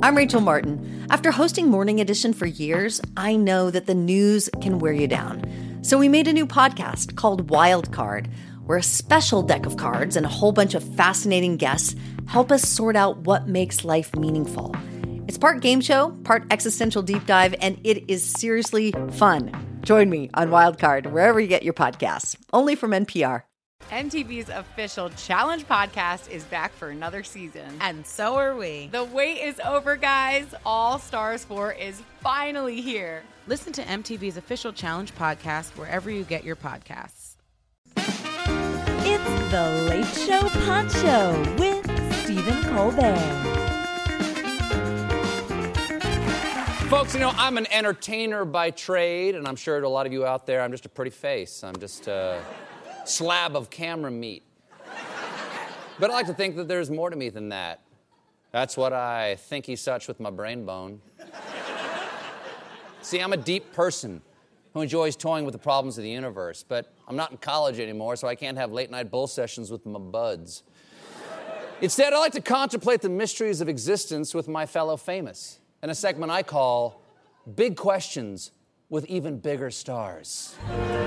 I'm Rachel Martin. After hosting Morning Edition for years, I know that the news can wear you down. So we made a new podcast called Wild Card, where a special deck of cards and a whole bunch of fascinating guests help us sort out what makes life meaningful. It's part game show, part existential deep dive, and it is seriously fun. Join me on Wild Card, wherever you get your podcasts, only from NPR. MTV's official Challenge podcast is back for another season. And so are we. The wait is over, guys. All Stars 4 is finally here. Listen to MTV's official Challenge podcast wherever you get your podcasts. It's the Late Show Poncho with Stephen Colbert. Folks, I'm an entertainer by trade, and I'm sure to a lot of you out there, I'm just a pretty face. I'm just a slab of camera meat. But I like to think that there's more to me than that. That's what I think such with my brain bone. See, I'm a deep person who enjoys toying with the problems of the universe, but I'm not in college anymore, so I can't have late-night bull sessions with my buds. Instead, I like to contemplate the mysteries of existence with my fellow famous in a segment I call Big Questions with Even Bigger Stars.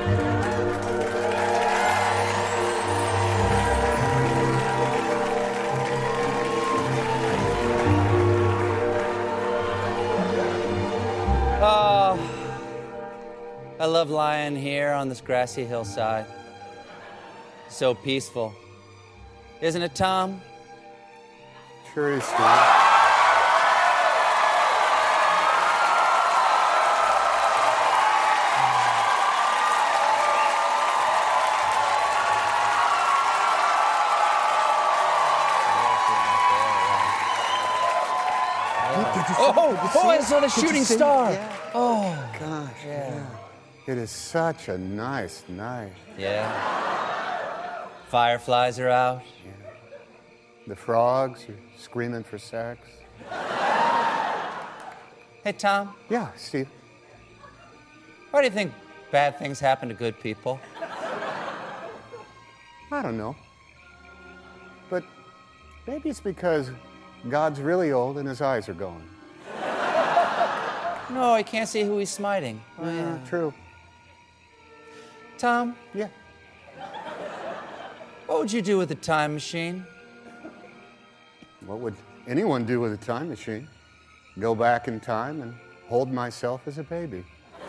Oh, I love lying here on this grassy hillside. So peaceful. Isn't it, Tom? Sure is, Steve. I saw the shooting star. Yeah. Oh, gosh, yeah. It is such a nice night. Yeah. Fireflies are out. Yeah. The frogs are screaming for sex. Hey, Tom. Yeah, Steve. Why do you think bad things happen to good people? I don't know. But maybe it's because God's really old and his eyes are going. No, he can't see who he's smiting. Oh, yeah, true. Tom? Yeah. What would you do with a time machine? What would anyone do with a time machine? Go back in time and hold myself as a baby.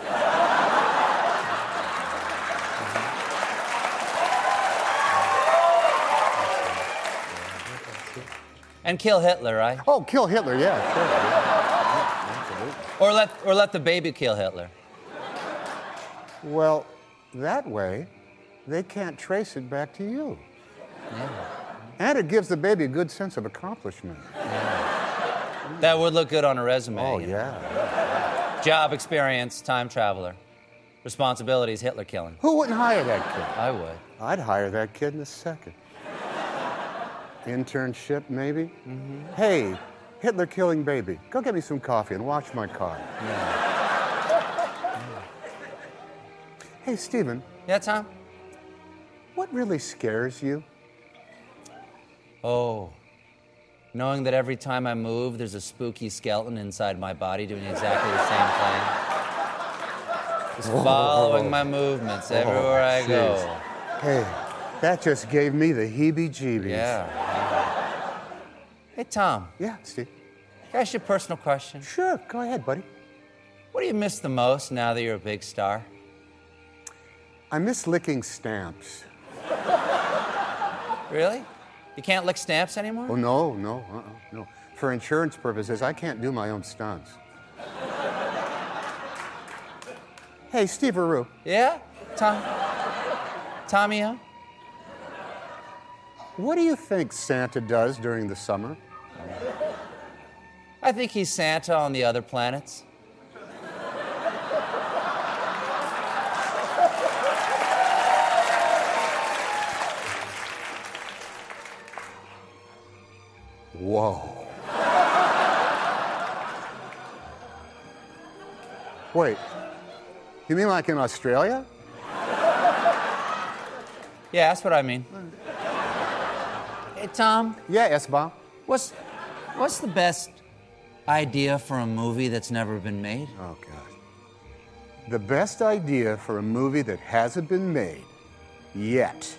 And kill Hitler, right? Oh, kill Hitler, yeah, sure. Yeah, absolutely. Or let the baby kill Hitler. Well, that way, they can't trace it back to you. Yeah. And it gives the baby a good sense of accomplishment. Yeah. That would look good on a resume. Oh, yeah. Job experience, time traveler. Responsibilities, Hitler killing. Who wouldn't hire that kid? I would. I'd hire that kid in a second. Internship, maybe? Mm-hmm. Hey, Hitler killing baby, go get me some coffee and wash my car. Yeah. Hey, Stephen. Yeah, Tom? What really scares you? Oh, knowing that every time I move, there's a spooky skeleton inside my body doing exactly the same thing. Just following my movements everywhere I go. Hey, that just gave me the heebie-jeebies. Yeah. Hey, Tom. Yeah, Steve. Can I ask you a personal question? Sure, go ahead, buddy. What do you miss the most now that you're a big star? I miss licking stamps. Really? You can't lick stamps anymore? Oh, no. For insurance purposes, I can't do my own stunts. Hey, Steve Aru. Yeah? Tommy-o? What do you think Santa does during the summer? I think he's Santa on the other planets. Whoa. Wait, you mean like in Australia? Yeah, that's what I mean. Hey, Tom. Yeah, S-Bomb. What's the best idea for a movie that's never been made? Oh, God. The best idea for a movie that hasn't been made yet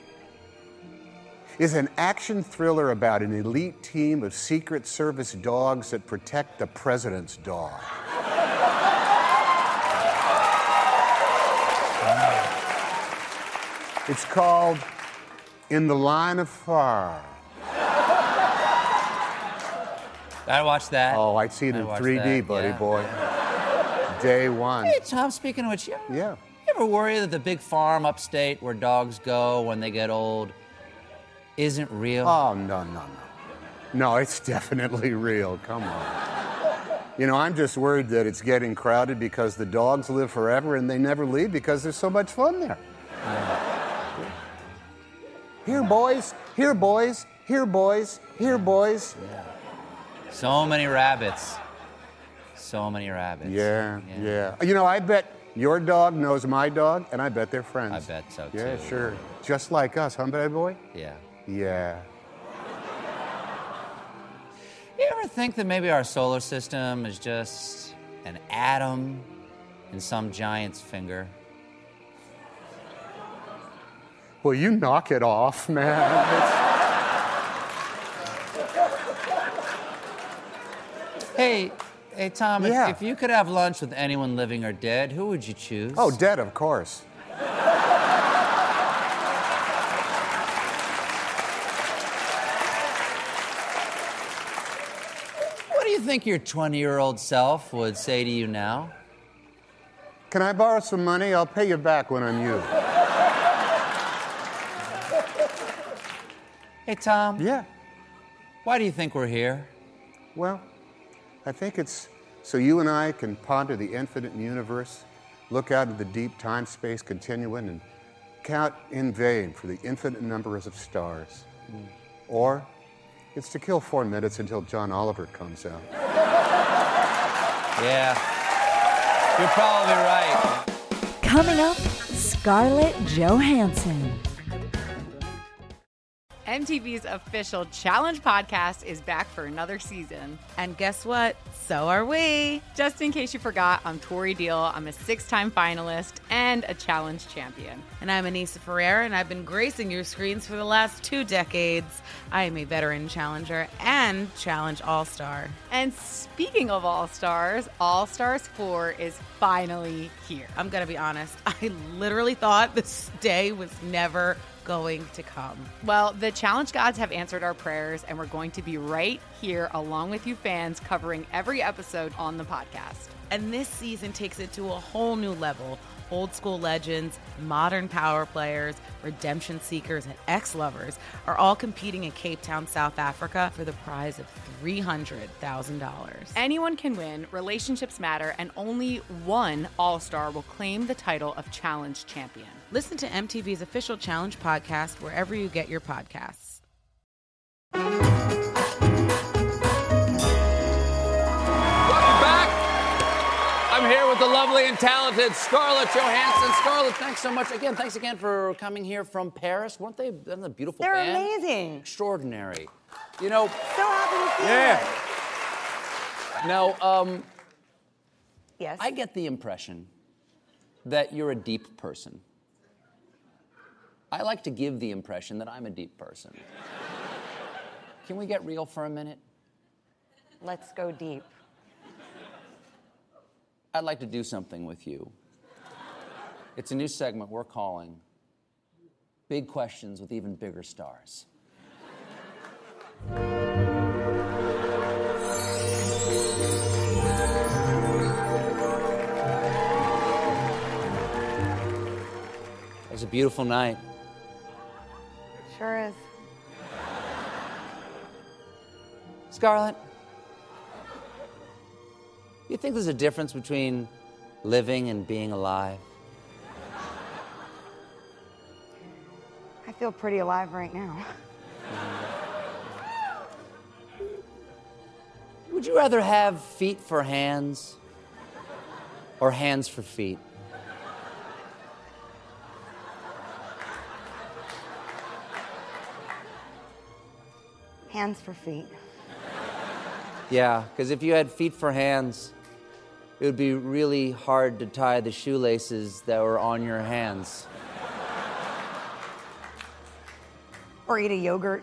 is an action thriller about an elite team of Secret Service dogs that protect the president's dog. It's called In the Line of Fire. Gotta watch that. Oh, I'd see it in Gotta watch 3D, that, buddy yeah. boy. Day one. Hey, Tom, speaking of which, you Yeah. ever worry that the big farm upstate where dogs go when they get old isn't real? Oh, no. No, it's definitely real. Come on. You know, I'm just worried that it's getting crowded because the dogs live forever and they never leave because there's so much fun there. Here, boys. Here, boys. Here, boys. Here, boys. So many rabbits. So many rabbits. Yeah. You know, I bet your dog knows my dog, and I bet they're friends. I bet so, too. Yeah, sure. Just like us, huh, bad boy? Yeah. Yeah. You ever think that maybe our solar system is just an atom in some giant's finger? Well, you knock it off, man. Hey, Tom, Yeah. if you could have lunch with anyone living or dead, who would you choose? Oh, dead, of course. What do you think your 20-year-old self would say to you now? Can I borrow some money? I'll pay you back when I'm you. Hey, Tom. Yeah. Why do you think we're here? Well, I think it's so you and I can ponder the infinite universe, look out at the deep time-space continuum, and count in vain for the infinite numbers of stars. Or it's to kill 4 minutes until John Oliver comes out. Yeah. You're probably right. Coming up, Scarlett Johansson. MTV's official Challenge podcast is back for another season. And guess what? So are we. Just in case you forgot, I'm Tori Deal. I'm a 6-time finalist and a Challenge champion. And I'm Anissa Ferreira, and I've been gracing your screens for the last 2 decades. I am a veteran challenger and Challenge All-Star. And speaking of All-Stars, All-Stars 4 is finally here. I'm going to be honest. I literally thought this day was never going to come. Well, the challenge gods have answered our prayers, and we're going to be right here along with you fans covering every episode on the podcast. And this season takes it to a whole new level. Old school legends, modern power players, redemption seekers, and ex-lovers are all competing in Cape Town, South Africa for the prize of $300,000. Anyone can win, relationships matter, and only one All-Star will claim the title of Challenge champion. Listen to MTV's official Challenge podcast wherever you get your podcasts. Welcome back. I'm here with the lovely and talented Scarlett Johansson. Scarlett, thanks so much again. Thanks again for coming here from Paris. Weren't they a beautiful They're band? amazing. Extraordinary. You know, So happy to see you. now, Yes. I get the impression that you're a deep person. I like to give the impression that I'm a deep person. Can we get real for a minute? Let's go deep. I'd like to do something with you. It's a new segment we're calling Big Questions with Even Bigger Stars. It was a beautiful night. Sure is. Scarlett, you think there's a difference between living and being alive? I feel pretty alive right now. Would you rather have feet for hands or hands for feet? Hands for feet. Yeah, because if you had feet for hands, it would be really hard to tie the shoelaces that were on your hands. Or eat a yogurt.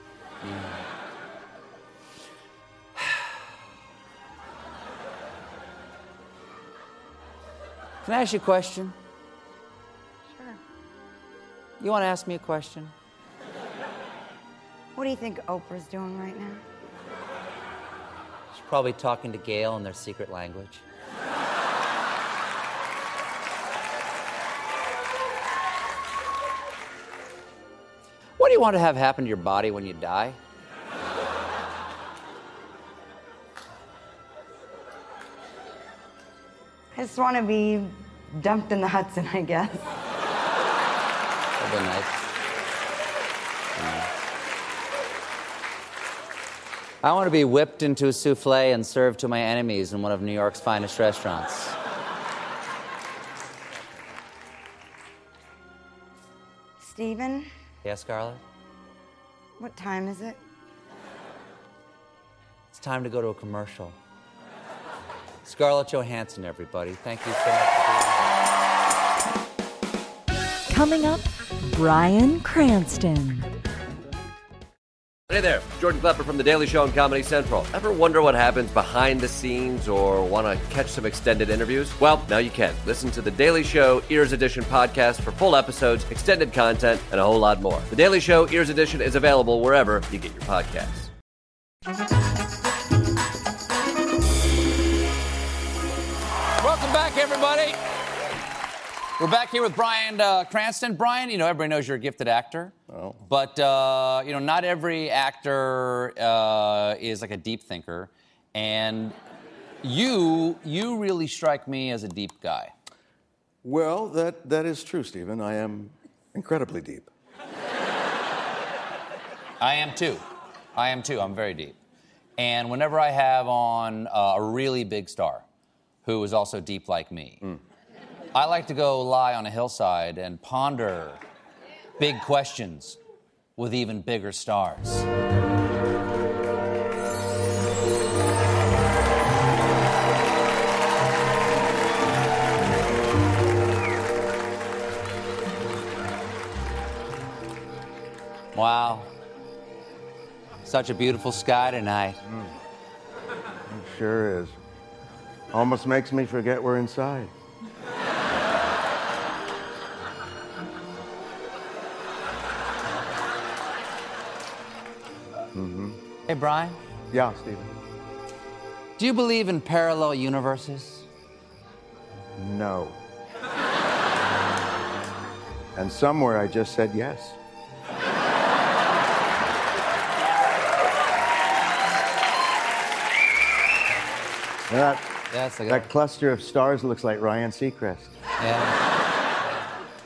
Can I ask you a question? Sure. You want to ask me a question? What do you think Oprah's doing right now? She's probably talking to Gail in their secret language. What do you want to have happen to your body when you die? I just want to be dumped in the Hudson, I guess. That'd be nice. I want to be whipped into a souffle and served to my enemies in one of New York's finest restaurants. Steven, Yes, Scarlett? what time is it? It's time to go to a commercial. Scarlett Johansson, everybody. Thank you so much for being here. Coming up, Bryan Cranston. Hey there, Jordan Klepper from The Daily Show and Comedy Central. Ever wonder what happens behind the scenes or want to catch some extended interviews? Well, now you can. Listen to The Daily Show Ears Edition podcast for full episodes, extended content, and a whole lot more. The Daily Show Ears Edition is available wherever you get your podcasts. Welcome back, everybody. We're back here with Bryan Cranston. Bryan, everybody knows you're a gifted actor. Oh. But, not every actor is like a deep thinker. And you really strike me as a deep guy. Well, that is true, Stephen. I am incredibly deep. I am too. I'm very deep. And whenever I have on a really big star who is also deep like me, I like to go lie on a hillside and ponder big questions with even bigger stars. Wow. Such a beautiful sky tonight. It sure is. Almost makes me forget we're inside. Hey, Bryan, Yeah, Stephen. do you believe in parallel universes? No. And somewhere I just said yes. That's like That cluster of stars looks like Ryan Seacrest. yeah.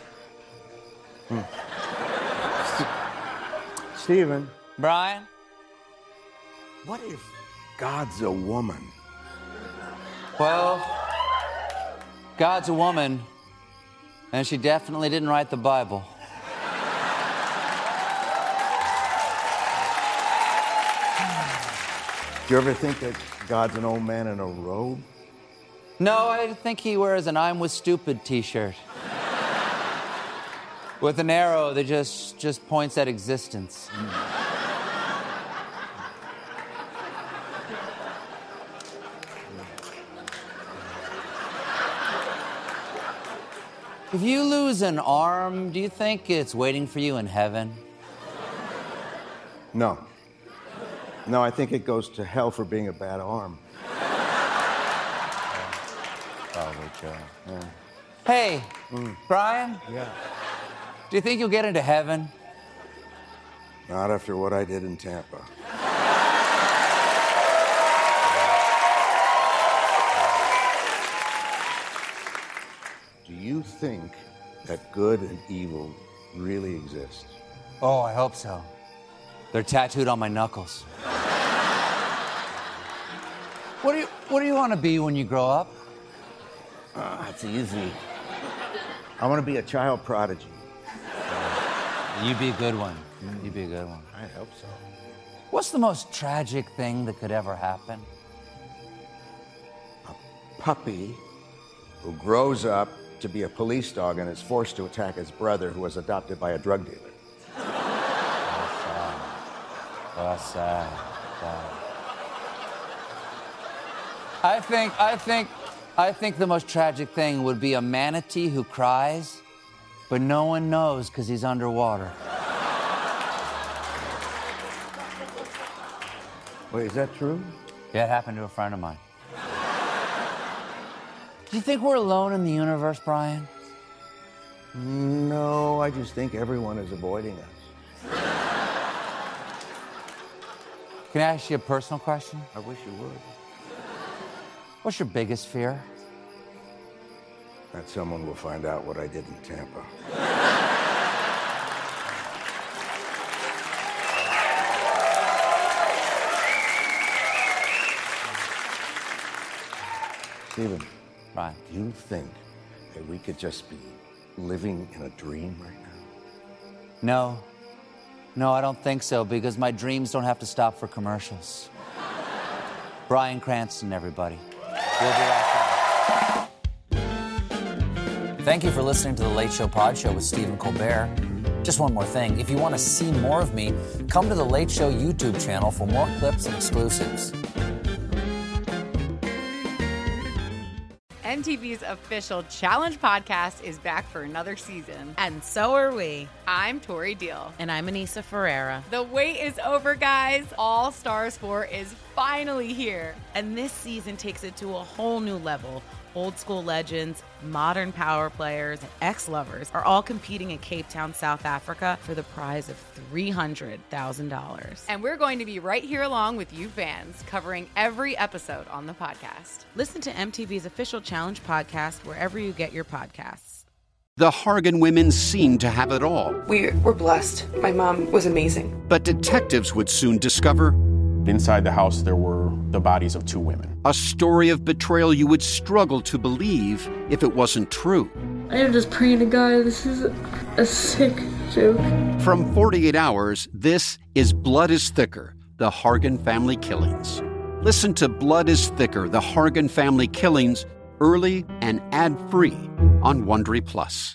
Stephen, Bryan? what if God's a woman? Well, God's a woman, and she definitely didn't write the Bible. Do you ever think that God's an old man in a robe? No, I think he wears an I'm with stupid t-shirt. With an arrow that just points at existence. If you lose an arm, do you think it's waiting for you in heaven? No. No, I think it goes to hell for being a bad arm. Probably true. Yeah. Hey, Bryan? Yeah. Do you think you'll get into heaven? Not after what I did in Tampa. Do you think that good and evil really exist? Oh, I hope so. They're tattooed on my knuckles. What do you want to be when you grow up? It's easy. I want to be a child prodigy. You'd be a good one. You'd be a good one. I hope so. What's the most tragic thing that could ever happen? A puppy who grows up to be a police dog and is forced to attack his brother who was adopted by a drug dealer. That's sad. I think the most tragic thing would be a manatee who cries, but no one knows because he's underwater. Wait, is that true? Yeah, it happened to a friend of mine. Do you think we're alone in the universe, Brian? No, I just think everyone is avoiding us. Can I ask you a personal question? I wish you would. What's your biggest fear? That someone will find out what I did in Tampa. Stephen, Brian, do you think that we could just be living in a dream right now? No, I don't think so, because my dreams don't have to stop for commercials. Bryan Cranston, everybody. We'll be right back. Thank you for listening to The Late Show Pod Show with Stephen Colbert. Just one more thing. If you want to see more of me, come to The Late Show YouTube channel for more clips and exclusives. MTV's official Challenge podcast is back for another season. And so are we. I'm Tori Deal. And I'm Anissa Ferreira. The wait is over, guys. All Stars 4 is finally here. And this season takes it to a whole new level. Old school legends, modern power players, and ex-lovers are all competing in Cape Town, South Africa for the prize of $300,000. And we're going to be right here along with you fans, covering every episode on the podcast. Listen to MTV's official Challenge podcast wherever you get your podcasts. The Hargan women seemed to have it all. We were blessed. My mom was amazing. But detectives would soon discover... inside the house, there were the bodies of two women. A story of betrayal you would struggle to believe if it wasn't true. I am just praying to God, this is a sick joke. From 48 Hours, this is Blood is Thicker, The Hargan Family Killings. Listen to Blood is Thicker, The Hargan Family Killings, early and ad-free on Wondery Plus.